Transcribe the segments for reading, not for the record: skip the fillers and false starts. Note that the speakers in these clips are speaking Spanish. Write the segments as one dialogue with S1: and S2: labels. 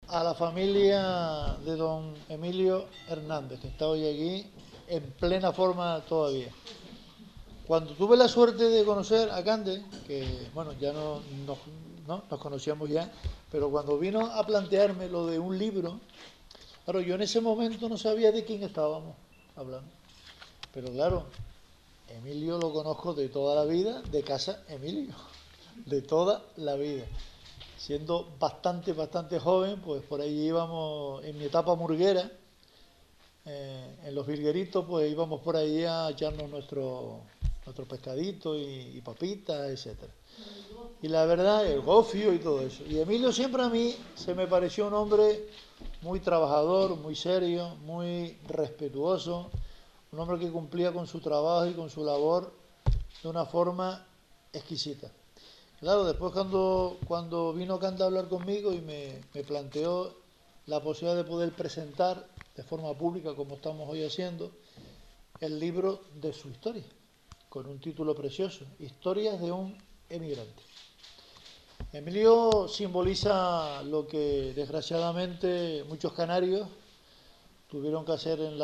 S1: a la familia de don Emilio Hernández, que está hoy aquí en plena forma todavía. Cuando tuve la suerte de conocer a Cande, que bueno, ya no nos conocíamos ya, pero cuando vino a plantearme lo de un libro, claro, yo en ese momento no sabía de quién estábamos hablando. Pero claro, Emilio lo conozco de toda la vida, de casa Emilio, de toda la vida. Siendo bastante joven, pues por ahí íbamos en mi etapa murguera, en los virgueritos, pues íbamos por ahí a echarnos nuestro pescadito y papitas, etcétera. Y la verdad, el gofio y todo eso. Y Emilio siempre a mí se me pareció un hombre muy trabajador, muy serio, muy respetuoso, un hombre que cumplía con su trabajo y con su labor de una forma exquisita. Claro, después cuando vino Canda a hablar conmigo y me planteó la posibilidad de poder presentar de forma pública, como estamos hoy haciendo, el libro de su historia, con un título precioso, Historias de un emigrante. Emilio simboliza lo que desgraciadamente muchos canarios tuvieron que hacer en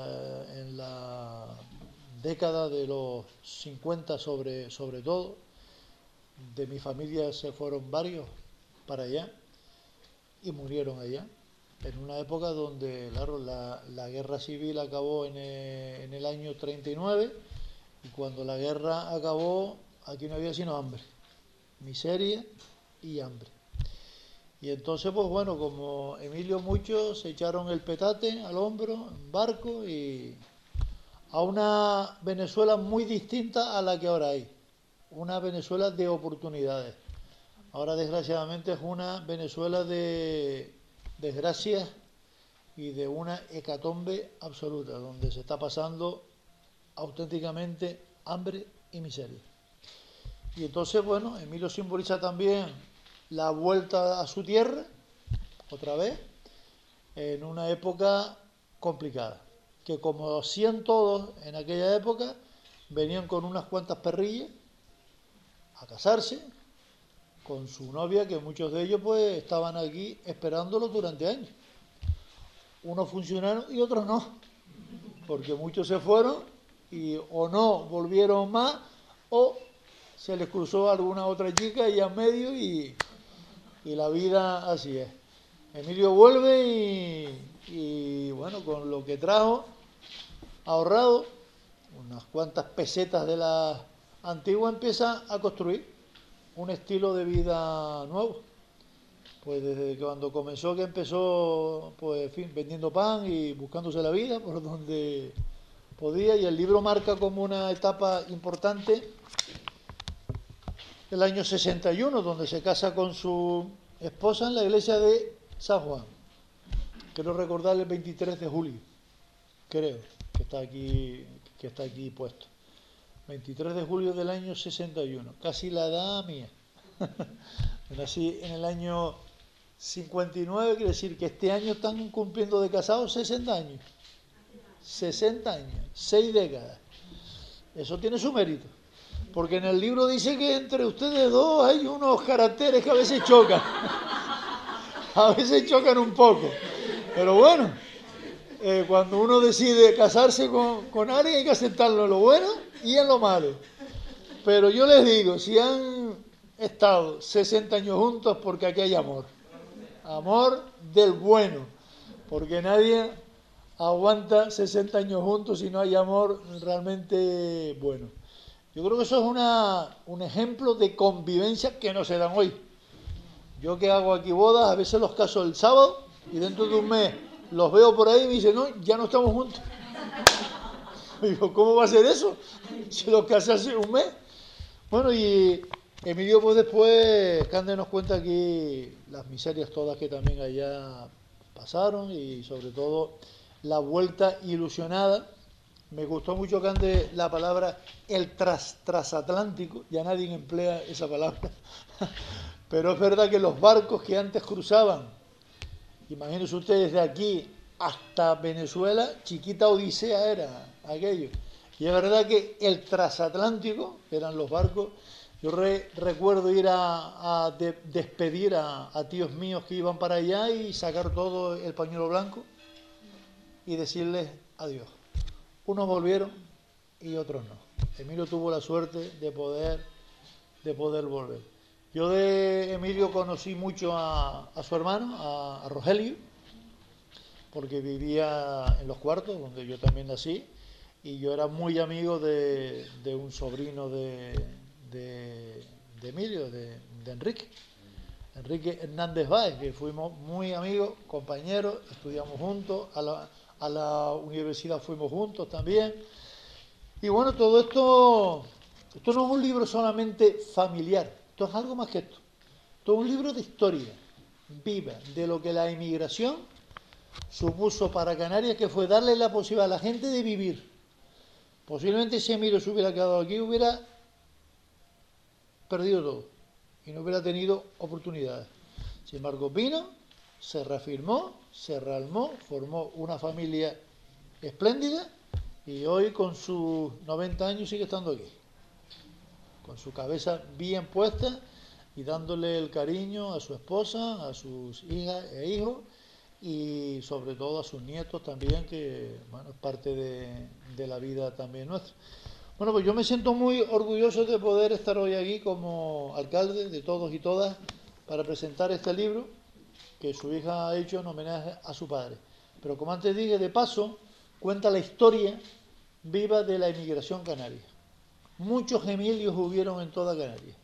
S1: la década de los 50 sobre todo. De mi familia se fueron varios para allá y murieron allá, en una época donde, claro, la guerra civil acabó en el año 39 y cuando la guerra acabó aquí no había sino hambre, miseria y hambre. Y entonces, pues bueno, como Emilio muchos se echaron el petate al hombro en barco y a una Venezuela muy distinta a la que ahora hay. Una Venezuela de oportunidades. Ahora, desgraciadamente, es una Venezuela de desgracias y de una hecatombe absoluta, donde se está pasando auténticamente hambre y miseria. Y entonces, bueno, Emilio simboliza también la vuelta a su tierra, otra vez, en una época complicada, que como hacían todos en aquella época, venían con unas cuantas perrillas a casarse con su novia, que muchos de ellos pues estaban aquí esperándolo durante años. Unos funcionaron y otros no, porque muchos se fueron y o no volvieron más o se les cruzó alguna otra chica y en medio y la vida así es. Emilio vuelve y bueno, con lo que trajo ahorrado, unas cuantas pesetas de la antigua, empieza a construir un estilo de vida nuevo. Pues desde cuando comenzó, que empezó, pues en fin, vendiendo pan y buscándose la vida por donde podía, y el libro marca como una etapa importante el año 61, donde se casa con su esposa en la iglesia de San Juan. Quiero recordar el 23 de julio, creo, que está aquí puesto. 23 de julio del año 61, casi la edad mía. Nací en el año 59, quiere decir que este año están cumpliendo de casados 60 años. 60 años, 6 décadas. Eso tiene su mérito. Porque en el libro dice que entre ustedes dos hay unos caracteres que a veces chocan. A veces chocan un poco. Pero bueno, cuando uno decide casarse con alguien hay que aceptarlo en lo bueno y en lo malo. Pero yo les digo, si han estado 60 años juntos, porque aquí hay amor. Amor del bueno. Porque nadie aguanta 60 años juntos si no hay amor realmente bueno. Yo creo que eso es un ejemplo de convivencia que no se dan hoy. Yo que hago aquí bodas, a veces los caso el sábado y dentro de un mes los veo por ahí y me dicen, no, ya no estamos juntos. Y digo, ¿cómo va a ser eso? Si los casé hace un mes. Bueno, y Emilio, pues después, Cande nos cuenta aquí las miserias todas que también allá pasaron y sobre todo la vuelta ilusionada. Me gustó mucho, Cande, la palabra el transatlántico, ya nadie emplea esa palabra, pero es verdad que los barcos que antes cruzaban, imagínense ustedes, de aquí hasta Venezuela, chiquita odisea era aquello. Y es verdad que el transatlántico, eran los barcos Yo recuerdo ir a despedir a tíos míos que iban para allá y sacar todo el pañuelo blanco y decirles adiós. Unos volvieron y otros no. Emilio tuvo la suerte de poder volver. Yo de Emilio conocí mucho a su hermano, a Rogelio, porque vivía en Los Cuartos, donde yo también nací, y yo era muy amigo de un sobrino de Emilio, de Enrique Hernández Báez, que fuimos muy amigos, compañeros, estudiamos juntos, a la universidad fuimos juntos también. Y bueno, todo esto no es un libro solamente familiar, esto es algo más que esto. Esto es un libro de historia viva, de lo que la inmigración supuso para Canarias, que fue darle la posibilidad a la gente de vivir. Posiblemente si Emilio se hubiera quedado aquí, hubiera perdido todo y no hubiera tenido oportunidades. Sin embargo, vino, se reafirmó, se realmó, formó una familia espléndida y hoy con sus 90 años sigue estando aquí, con su cabeza bien puesta y dándole el cariño a su esposa, a sus hijas e hijos y sobre todo a sus nietos también, que bueno, es parte de la vida también nuestra. Bueno, pues yo me siento muy orgulloso de poder estar hoy aquí como alcalde de todos y todas para presentar este libro que su hija ha hecho en homenaje a su padre. Pero como antes dije, de paso, cuenta la historia viva de la inmigración canaria. Muchos Emilios hubieron en toda Canarias.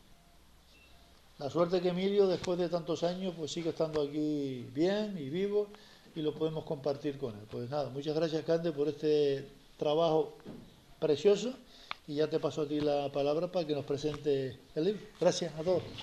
S1: La suerte que Emilio, después de tantos años, pues sigue estando aquí bien y vivo y lo podemos compartir con él. Pues nada, muchas gracias, Cande, por este trabajo precioso y ya te paso a ti la palabra para que nos presente el libro. Gracias a todos.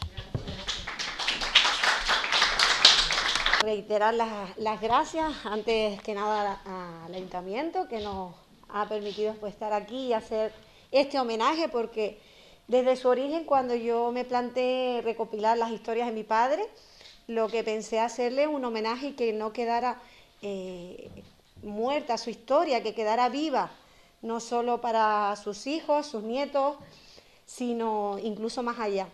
S2: Reiterar las gracias, antes que nada, al Ayuntamiento, que nos ha permitido pues, estar aquí y hacer este homenaje, porque desde su origen, cuando yo me planteé recopilar las historias de mi padre, lo que pensé hacerle un homenaje y que no quedara muerta su historia, que quedara viva, no solo para sus hijos, sus nietos, sino incluso más allá.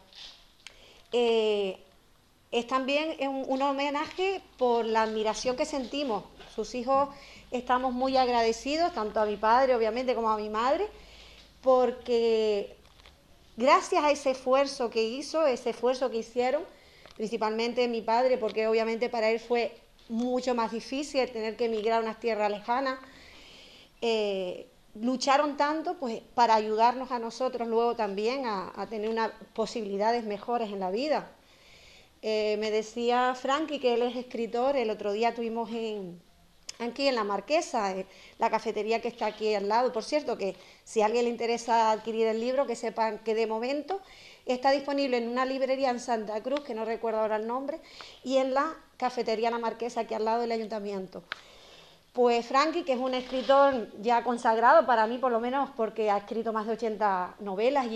S2: Es también un homenaje por la admiración que sentimos. Sus hijos estamos muy agradecidos, tanto a mi padre, obviamente, como a mi madre, porque gracias a ese esfuerzo que hizo, ese esfuerzo que hicieron, principalmente mi padre, porque obviamente para él fue mucho más difícil tener que emigrar a unas tierras lejanas, lucharon tanto pues para ayudarnos a nosotros luego también a tener unas posibilidades mejores en la vida. Me decía Frankie, que él es escritor, el otro día tuvimos aquí en La Marquesa, la cafetería que está aquí al lado. Por cierto, que si a alguien le interesa adquirir el libro, que sepan que de momento está disponible en una librería en Santa Cruz, que no recuerdo ahora el nombre, y en la cafetería La Marquesa, aquí al lado del Ayuntamiento. Pues Frankie, que es un escritor ya consagrado para mí, por lo menos, porque ha escrito más de 80 novelas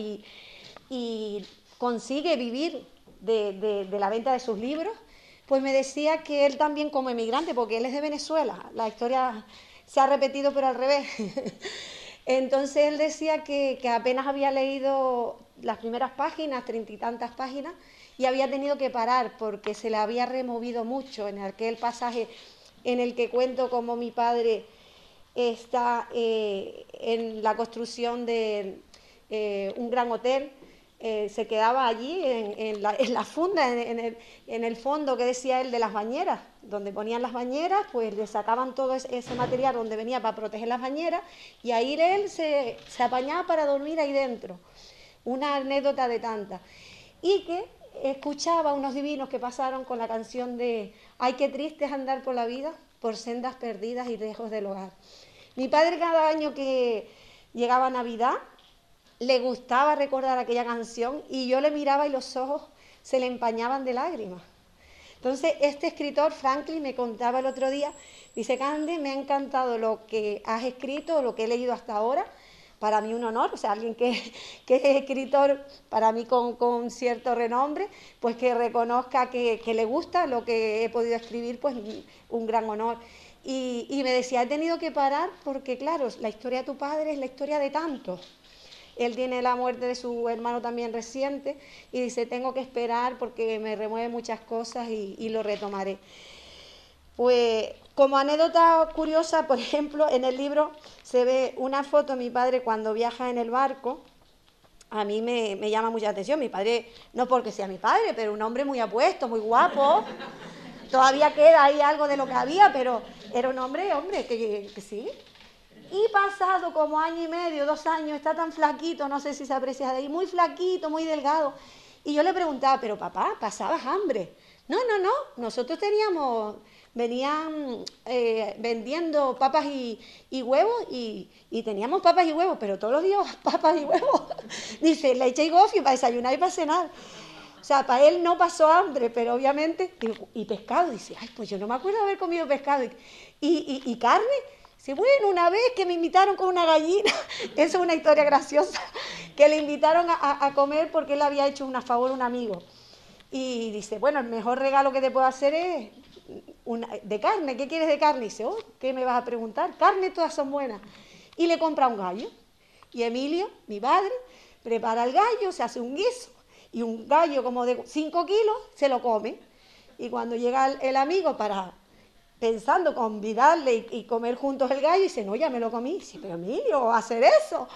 S2: y consigue vivir de la venta de sus libros, pues me decía que él también como emigrante, porque él es de Venezuela, la historia se ha repetido pero al revés. Entonces él decía que apenas había leído las primeras páginas, 30 y tantas páginas, y había tenido que parar porque se le había removido mucho en aquel pasaje en el que cuento cómo mi padre está en la construcción de un gran hotel. Se quedaba allí en la funda, en el fondo que decía él de las bañeras, donde ponían las bañeras, pues le sacaban todo ese material donde venía para proteger las bañeras y ahí él se apañaba para dormir ahí dentro. Una anécdota de tantas. Y que escuchaba unos divinos que pasaron con la canción de "Ay, qué triste es andar por la vida, por sendas perdidas y lejos del hogar". Mi padre, cada año que llegaba Navidad, le gustaba recordar aquella canción y yo le miraba y los ojos se le empañaban de lágrimas. Entonces, este escritor, Franklin, me contaba el otro día, dice: Cande, me ha encantado lo que has escrito, lo que he leído hasta ahora. Para mí un honor, o sea, alguien que es escritor, para mí con cierto renombre, pues que reconozca que le gusta lo que he podido escribir, pues un gran honor. Y me decía, he tenido que parar porque, claro, la historia de tu padre es la historia de tantos. Él tiene la muerte de su hermano también reciente y dice, tengo que esperar porque me remueve muchas cosas y lo retomaré. Pues como anécdota curiosa, por ejemplo, en el libro se ve una foto de mi padre cuando viaja en el barco. A mí me llama mucha atención. Mi padre, no porque sea mi padre, pero un hombre muy apuesto, muy guapo. Todavía queda ahí algo de lo que había, pero era un hombre, que sí. Y pasado como año y medio, 2 años, está tan flaquito, no sé si se aprecia de ahí, muy flaquito, muy delgado. Y yo le preguntaba, pero papá, ¿pasabas hambre? No, nosotros venían vendiendo papas y huevos y teníamos papas y huevos, pero todos los días papas y huevos. Dice, leche y gofio para desayunar y para cenar. O sea, para él no pasó hambre, pero obviamente, y pescado, dice, ay, pues yo no me acuerdo de haber comido pescado. Y carne, dice, bueno, una vez que me invitaron con una gallina, eso es una historia graciosa, que le invitaron a comer porque él había hecho un favor a un amigo. Y dice, bueno, el mejor regalo que te puedo hacer es de carne. ¿Qué quieres de carne? Y dice, oh, ¿qué me vas a preguntar? Carne todas son buenas. Y le compra un gallo. Y Emilio, mi padre, prepara el gallo, se hace un guiso. Y un gallo como de 5 kilos se lo come. Y cuando llega el amigo pensando convidarle y comer juntos el gallo, dice, no, ya me lo comí. Y dice, pero Emilio, ¿vas a hacer eso?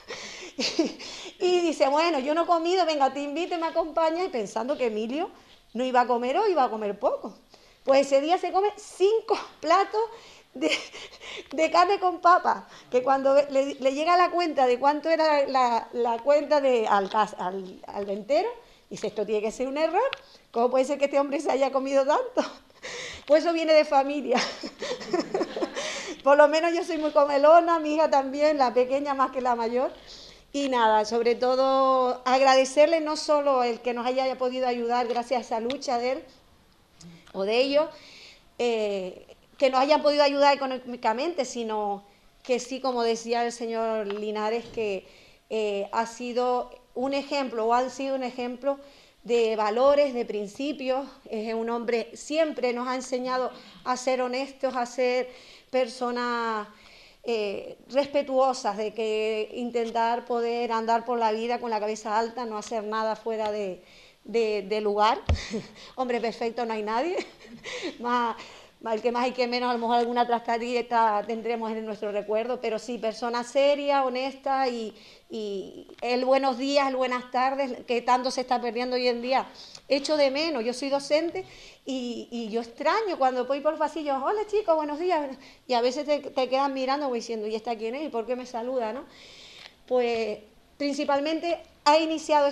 S2: Y dice, bueno, yo no he comido, venga, te invito y me acompaña, y pensando que Emilio no iba a comer o iba a comer poco. Pues ese día se come 5 platos de carne con papa, que cuando le llega la cuenta de cuánto era la cuenta al ventero, dice, esto tiene que ser un error, ¿cómo puede ser que este hombre se haya comido tanto? Pues eso viene de familia. Por lo menos yo soy muy comelona, mi hija también, la pequeña más que la mayor. Y nada, sobre todo agradecerle no solo el que nos haya podido ayudar gracias a esa lucha de él o de ellos, que nos hayan podido ayudar económicamente, sino que sí, como decía el señor Linares, que ha sido un ejemplo o han sido un ejemplo de valores, de principios. Es un hombre, siempre nos ha enseñado a ser honestos, a ser personas respetuosas, de que intentar poder andar por la vida con la cabeza alta, no hacer nada fuera de lugar. Hombre perfecto no hay nadie. El que más y que menos, a lo mejor alguna trascadita tendremos en nuestro recuerdo, pero sí, persona seria, honesta y el buenos días, el buenas tardes, que tanto se está perdiendo hoy en día. Echo de menos, yo soy docente y yo extraño cuando voy por pasillos, hola chicos, buenos días, y a veces te quedan mirando diciendo, ¿y esta quién es? ¿Y por qué me saluda? ¿No? Pues principalmente he iniciado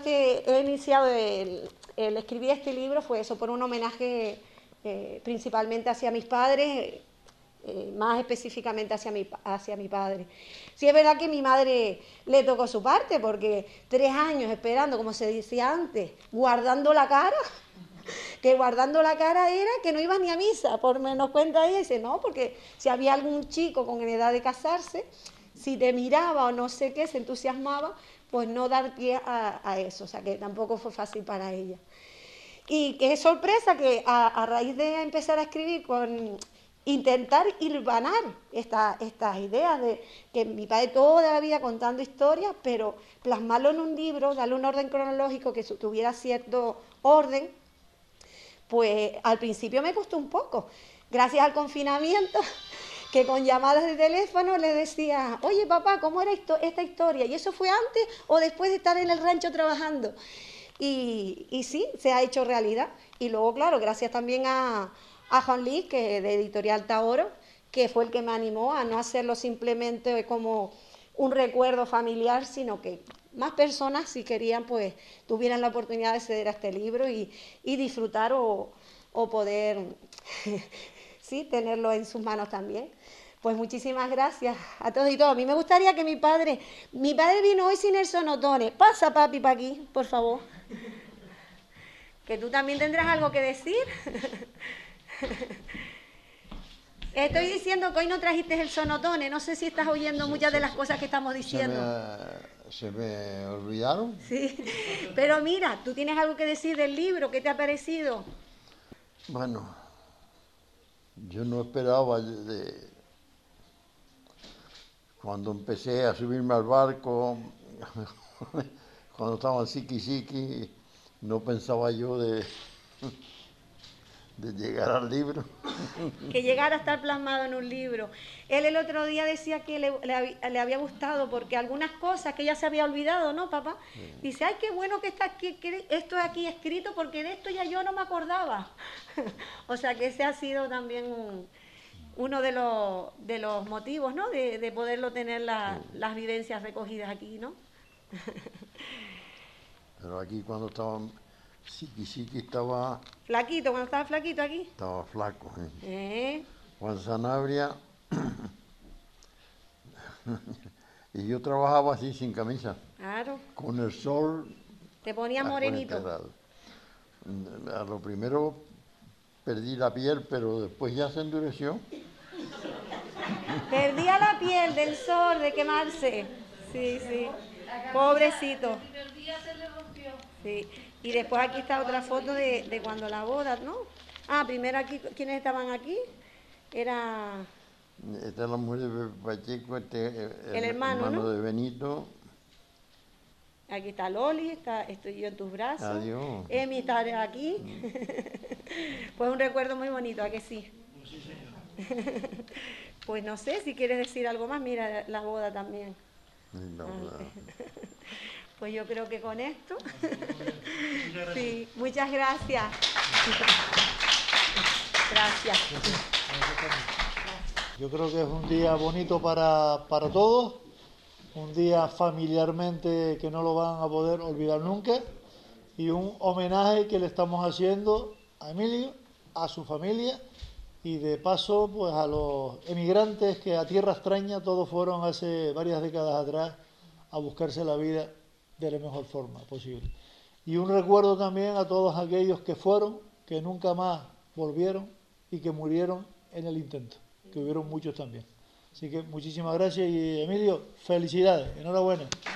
S2: el escribir este libro, fue eso, por un homenaje principalmente hacia mis padres, más específicamente hacia mi padre. Sí es verdad que mi madre le tocó su parte, porque 3 años esperando, como se decía antes, guardando la cara, que guardando la cara era que no iba ni a misa, por menos cuenta ella, dice, no, porque si había algún chico con edad de casarse, si te miraba o no sé qué, se entusiasmaba, pues no dar pie a eso, o sea que tampoco fue fácil para ella. Y qué sorpresa que a raíz de empezar a escribir, con intentar hilvanar estas ideas de que mi padre toda la vida contando historias, pero plasmarlo en un libro, darle un orden cronológico que tuviera cierto orden, pues al principio me costó un poco. Gracias al confinamiento, que con llamadas de teléfono le decía, oye papá, ¿cómo era esta historia? ¿Y eso fue antes o después de estar en el rancho trabajando? Y sí, se ha hecho realidad. Y luego, claro, gracias también a Juan Luis, que de Editorial Taoro, que fue el que me animó a no hacerlo simplemente como un recuerdo familiar, sino que más personas, si querían, pues tuvieran la oportunidad de acceder a este libro y disfrutar o poder sí, tenerlo en sus manos también. Pues muchísimas gracias a todos y todas. A mí me gustaría que mi padre vino hoy sin el sonotone. Pasa, papi, para aquí, por favor. Que tú también tendrás algo que decir. Estoy diciendo que hoy no trajiste el sonotone. No sé si estás oyendo muchas de las cosas que estamos diciendo.
S3: Se me olvidaron.
S2: Sí, pero mira, tú tienes algo que decir del libro. ¿Qué te ha parecido?
S3: Bueno, yo no esperaba cuando empecé a subirme al barco, cuando estaba Siki, no pensaba yo de llegar al libro.
S2: Que llegara a estar plasmado en un libro. Él el otro día decía que le había gustado porque algunas cosas que ya se había olvidado, ¿no, papá?
S3: Sí.
S2: Dice, ay, qué bueno que está aquí, que esto es aquí escrito porque de esto ya yo no me acordaba. O sea que ese ha sido también uno de los motivos, ¿no? De poderlo tener las vivencias recogidas aquí, ¿no?
S3: Pero aquí cuando estaba Siki estaba
S2: Flaquito, cuando estaba flaquito aquí.
S3: estaba flaco. Juan Sanabria, y yo trabajaba así sin camisa,
S2: Claro.
S3: con el sol
S2: Te ponía morenito.
S3: A lo primero perdí la piel, pero después ya se endureció.
S2: Perdía la piel del sol, de quemarse. Sí, sí. Pobrecito. Sí. Y después aquí está otra foto de cuando la boda, ¿no? Ah, primero aquí, ¿quiénes estaban aquí? Era
S3: Esta es la mujer de Pacheco,
S2: el hermano, ¿no?
S3: de Benito.
S2: Aquí está Loli, estoy yo en tus brazos.
S3: Adiós.
S2: Emi está aquí. Pues un recuerdo muy bonito, ¿a que sí? Pues no sé, si quieres decir algo más, mira la boda también.
S3: No,
S2: Pues yo creo que con esto. Sí, muchas gracias. Gracias.
S1: Yo creo que es un día bonito para todos, un día familiarmente que no lo van a poder olvidar nunca y un homenaje que le estamos haciendo a Emilio, a su familia y de paso pues a los emigrantes que a tierra extraña todos fueron hace varias décadas atrás a buscarse la vida de la mejor forma posible. Y un recuerdo también a todos aquellos que fueron, que nunca más volvieron y que murieron en el intento, que hubieron muchos también. Así que muchísimas gracias y Emilio, felicidades, enhorabuena.